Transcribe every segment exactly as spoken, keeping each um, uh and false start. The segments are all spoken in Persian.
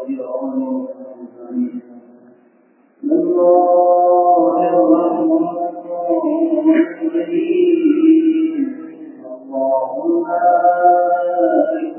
والجيران والمسلمين. بسم الله الرحمن الرحيم. اللهم بارك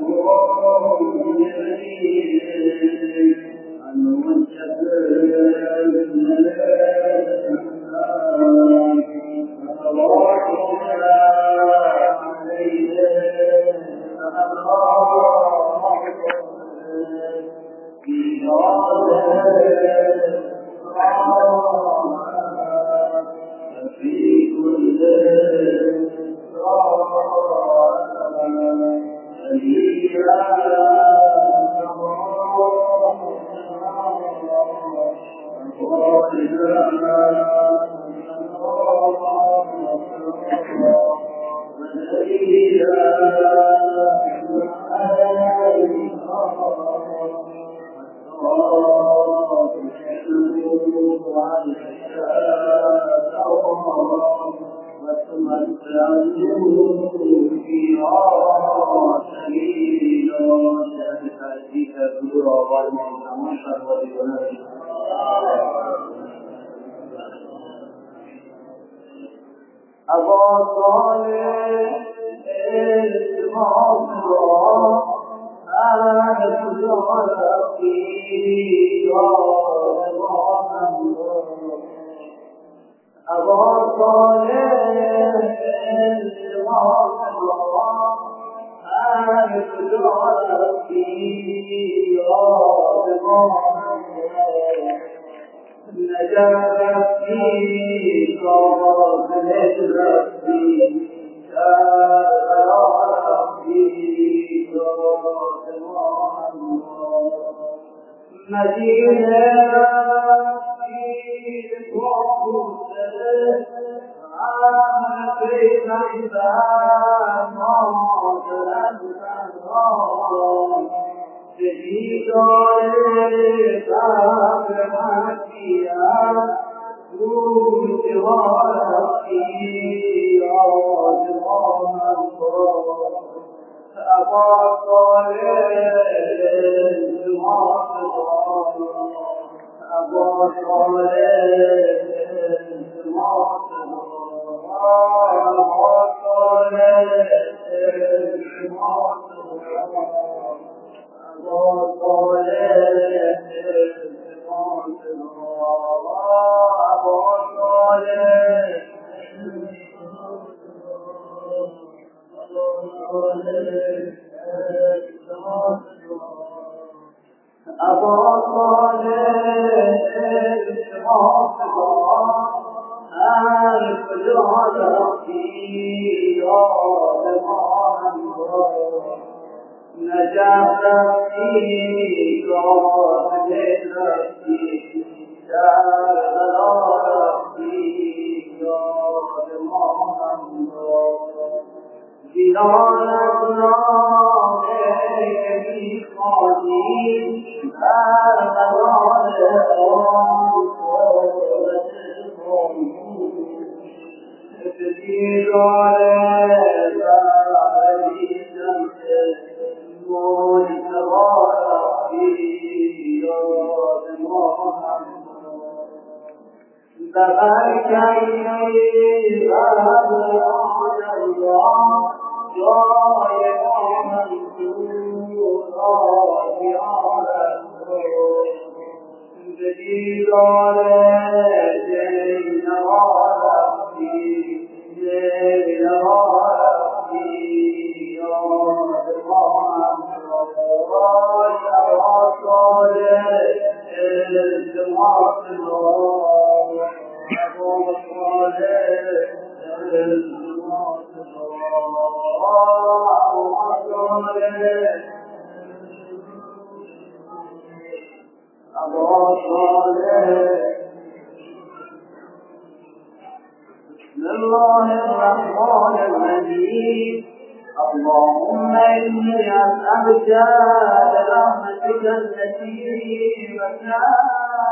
اللهم إني أسألك برحمتك التي وسعت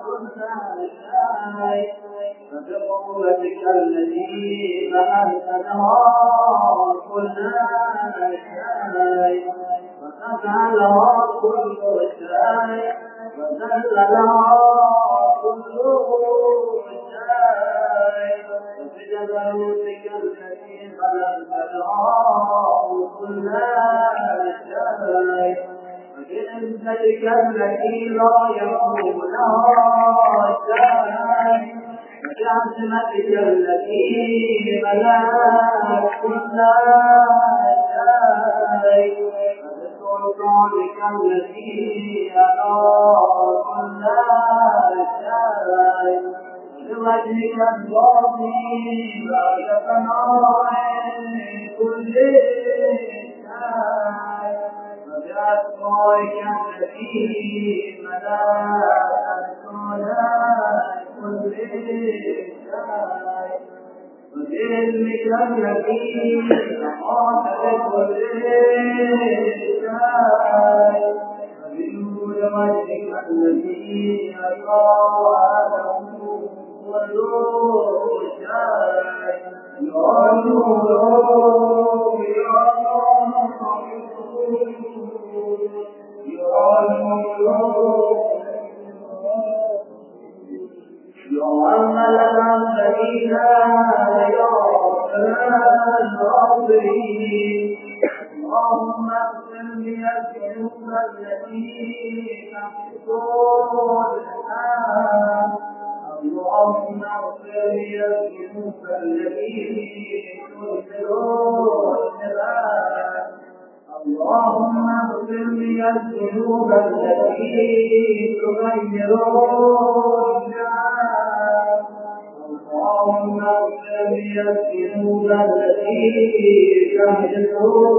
كل شيء فبقوتك التي فأنت لها كل شيء وتفعلها كل شيء وذل لها كل شيء وبجبروتك التي خلقت لها كل شيء وبعزتك التي لا يكون لها شيء وبعظمتك التي ملأت كل شيء وبسلطانك الذي أحاط كل شيء وبوجهك العظيم بعد فناء كل شيء وبأسمائك التي ملأت كل شيء وبعلمك الذي أحاط بكل شيء وبنور وجهك الذي أضاء له كل شيء يا نور يا اللهم اغفر لي الذنوب التي تحصل الآن اللهم اغفر لي الذنوب التي تنزل الآن اللهم اغفر لي الذنوب التي تغير الناس اللهم اغفر لي الذنوب التي تهدر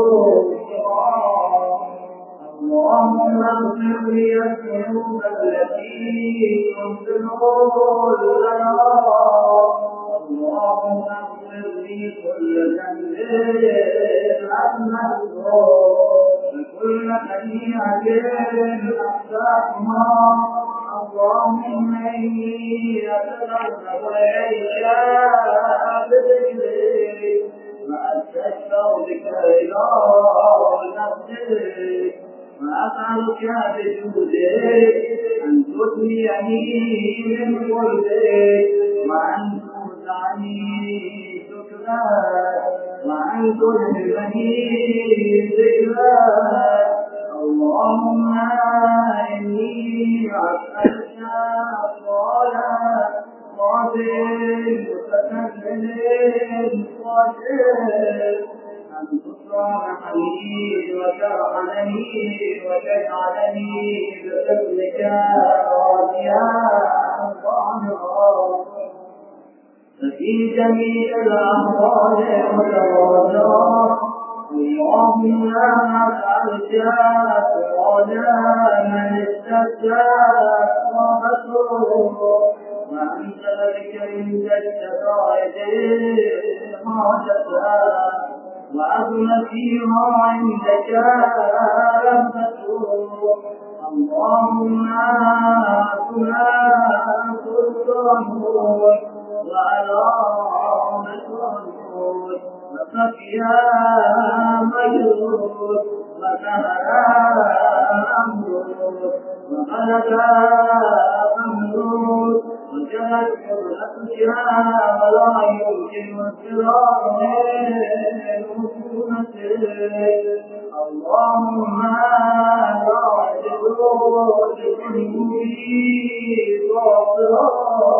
اللهم اغفر لي الذنوب التي تنزل الغرام اللهم اغفر لي كل ذنب المذكور وكل خطيئة أخطأتها اللهم إني أتقرب إليك بذكرك وأستشفع بك إلى نفسك وأسألك بجودك أن تثنيني من قلبك وأن ترجعني شكرك وأن تلهمني ذكرك اللهم إني أسألك صلاة قادر متكلم قادر أن تصالحني وترحمني وتجعلني بحكمك راضيا ظاهرا ففي جميع الأحوال متواضعا اللهم أسألك سؤالا من استفتى صحبته وأنت لك عند الشدائد حاجتها وأظن فيها عندك رحمته اللهم أكنا سلطانه وعلى مسرور وصفيا مجرور وسهلا أمرور وغلب أمرور وجلت حرمتها ولا يمكن الفرار من حكومته اللهم لا تدعو لذنوبي غافرا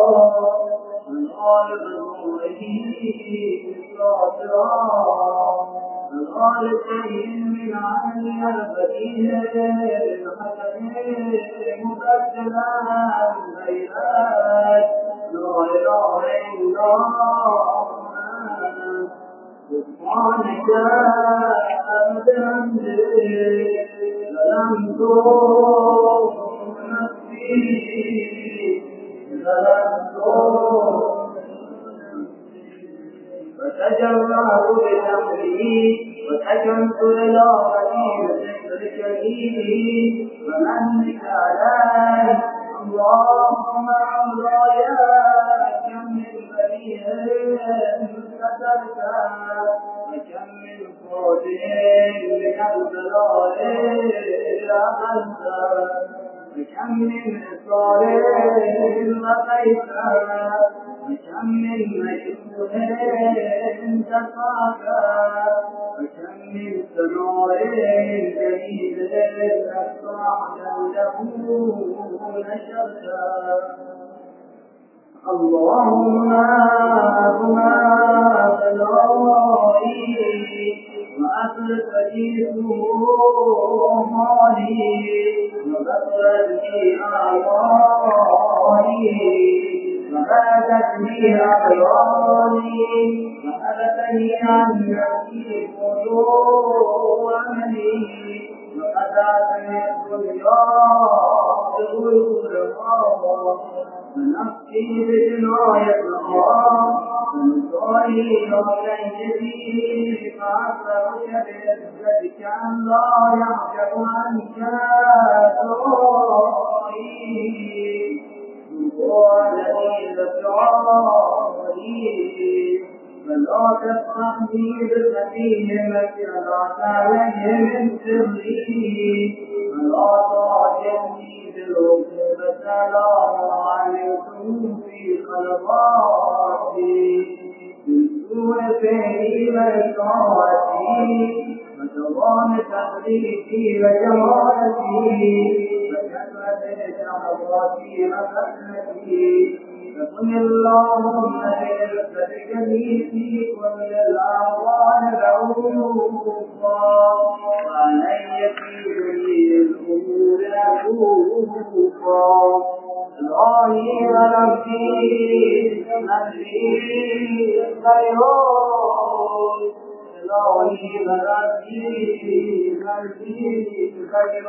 الغالب الرحيم غافرا الغالب من عمل البديل الحسن مبدلا بينات لا اله الا الله سبحانك ابدا ظلمت نفسي ظلمت فتجرعت بأمره وسكنت إلى غدير ذكرك فيه ومنك علي اللهم مولاي كم من بديع سترت وكم من خوف من البلاء أمنت وكم من إصرار وقيت وكم من مشهور تفاك وكم من سنور جديد أسرعت له نشرت اللهم هما بلائي وأصلح لي سوءي وبصرت لي أعضائي وبعدت لي أعياني وحبسني عن نفسي قلوب عملي وقطعتني الدنيا بغيورها ونفسي بجنايتها ونصاري وكيدي فأسرك بعزتك أن لا يعجب عنك دعائي هو الذي ذكرني فلا تفتحني بالفتيه مكرات عليه من سري ولا تعجبني بالعقوبة سلام عليكم في خلقاتي بالسوء فعلي وإساءتي وتوان تحريفي وجمالتي وكثرة شهواتي وفتنتي فقل اللهم برزقك لي في كل الأعوان رؤوفا وعلي في جميع الأمور عفوفا إلهي وربي من لي خير إلهي وربي من لي خير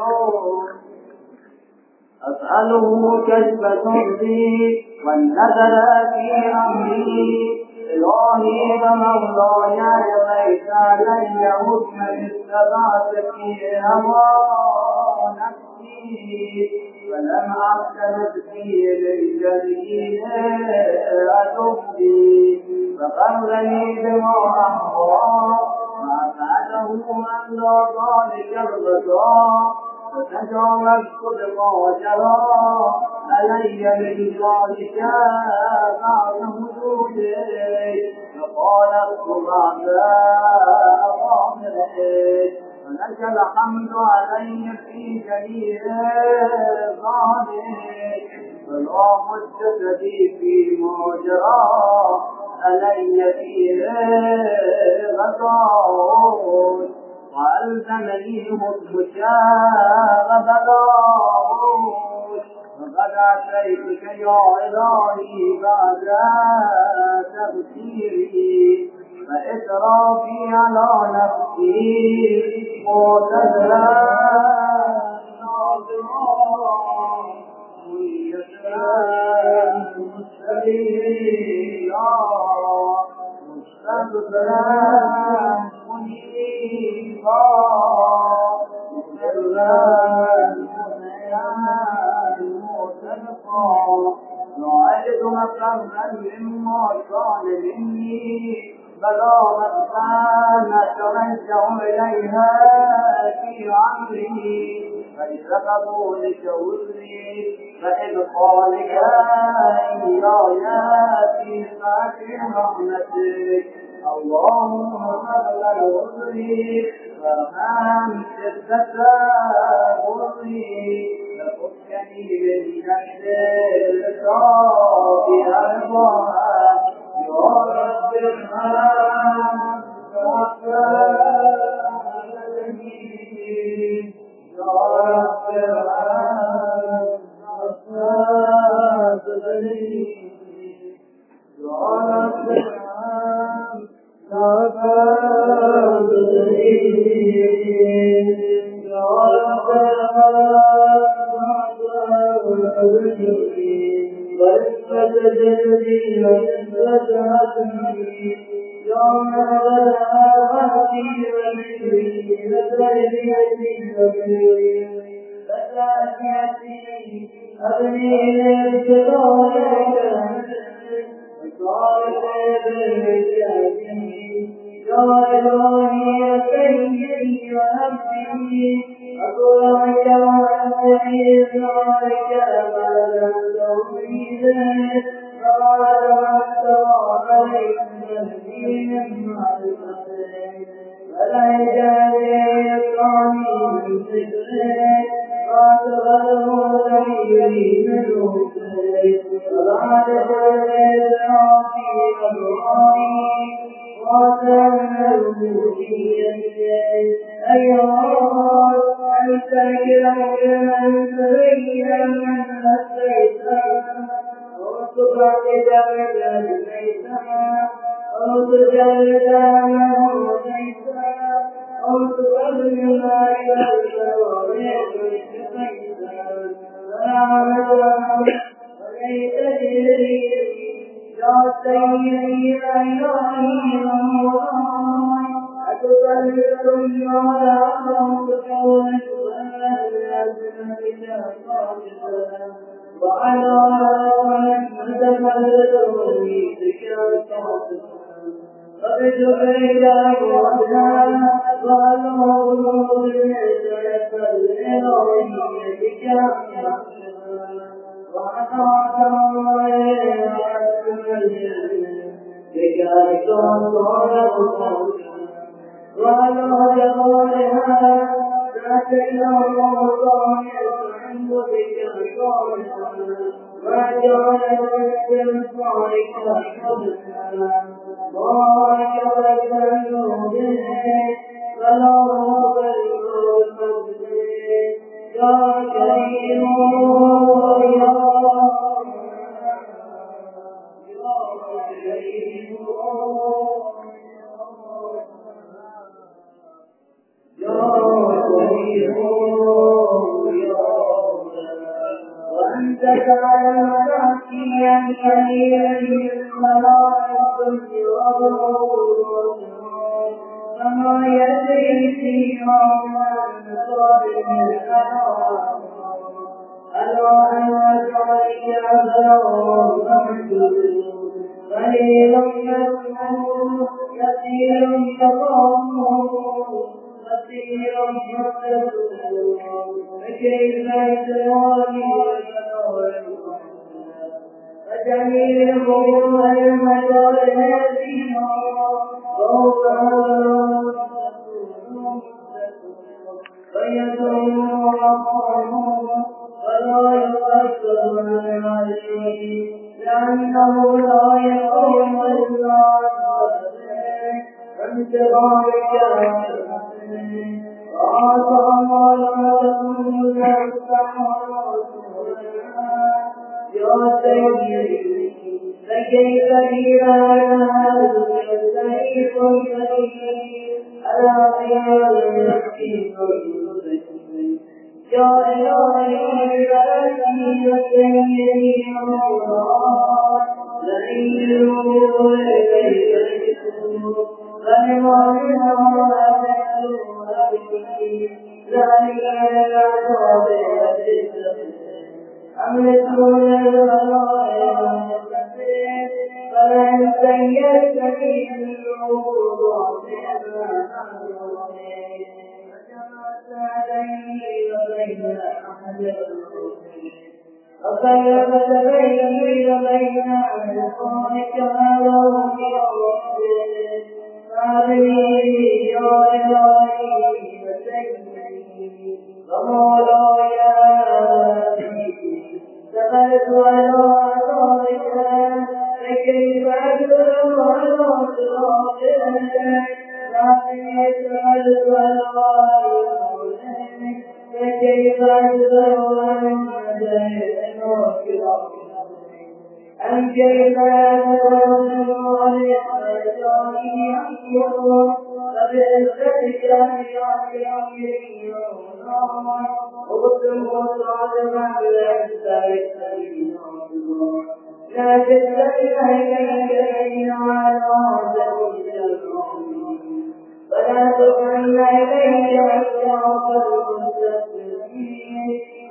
أسأله كشف سري والنذر في أمري إلهي ومولاي ليس لي حكم الثبات في هوى نفسي ولم أعتمد في للجليل أتبدي فقرني بما أهوى ما فعله من لا ذلك الرضا فتجاوزت بما جرى علي من ذلك بعد وجودي فقالت بعد أوامرك ولك الحمد علي في جميع ذلك فلا حجة لي فيما جرى علي فيه غداوت وألزمني حكمك وبلاغت وقد أتيتك يا إلهي بعد تبصيري فإسرافي على نفسي معتذرا ناظرا منيسرا مستبينا مستغفرا منيبا مقرا نعيد مقرا مما كان مني بلاغة نتوجه إليها في عمري فإذا قبولك وزري فإدخالك إياي في سعة رحمتك اللهم قبل وزري وارحم شدة بري ففكني من نفس الصاب أرضاها يا رب ارحم وفقني يا رب ارحم وفقني يا رب ارحم وفقني يا رب وفقني ورفة جلدي ورفة عزمي يا مهدتي وبشري وتربيتي وبشري لك الآتية أبني ابتغاءك صارت بالرجال يا إلهي يا سيدي وأبدي أطلعك وأستعيذ عليك بعد التوحيد فقال واستوى عليك تهدينا مع الفتح فلا يجعل يطعني من ذكرك فاتغله سبيلي منه فبعد ذلك أعطي أبراري وأتمنى الوجودية أيها أنت كلام سبيلا من الشيطان وتبعد من الشيطان أو تجلد عنه الشيطان أو تقدم إلى الشوارع الشيطان فنعمد وليس جري يا سيدي يا إلهي ومولاي أتسلم على أمرك وعلى من تفلت بك فبجبريل وعلا والله بالنسبة لإلهيتك وأنا الله بك أكثر وعلى جمالها فأتينا الله عند بك وجعل من صالح حسنا بارك لك النور فلا مضل يا كريم يا كريم وأنت تعلم نفسيا كثيرا الملائكة والروح فما يدري فيها من صالح الأنام ألا أن علي أبلغ محدود قليل يسمعه كثير يقامه كثير يحدثه فكيف يتوالي فجميل قوة المجال فيها فوق فيدعو ربه ولا يقصر من عليه لأنه لا يقوم إلا فانتظارك وعطى لكم يا سيدي فكيف إذا نهى السيف الكريم على خيال نفسي يا إلهي بأسي وسيدي الله لئن الأمور إليك فلما منها أتكلم ذلك العذاب أملكون الغلايا فلن سيئتني الأمور بين أحد وخيبت بيني وبين أحسانك ولو في ربك فأبني يا إلهي وسيدي ومولاي دخلت على أعطائك فكيف أكبر على صراطك فأبني دخلت على فكيف أكبر عن مدائن أم كيف أكبر عن إخراجاني أكبر فبعزتك يا كريم وقسم وصعد مع الأجزاء لا تستطيع إليك إلا على ذلك فلا تفعل إليك أشراف المستقبلين